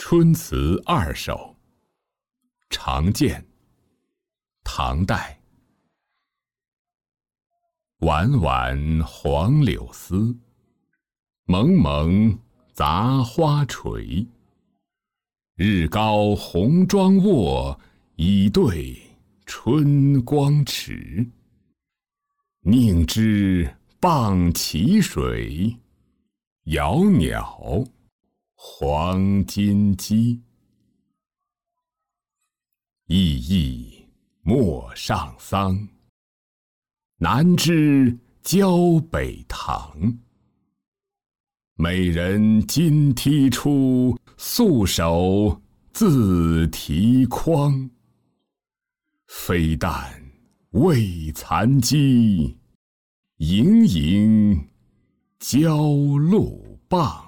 春词二首，常见，唐代。晚晚黄柳丝，蒙蒙杂花垂。日高红妆卧，已对春光迟。宁知傍淇水，遥鸟黄金鸡。意意陌上桑，南知交北堂。美人今踢出，素手自提筐。非但未蚕机，盈盈交露棒。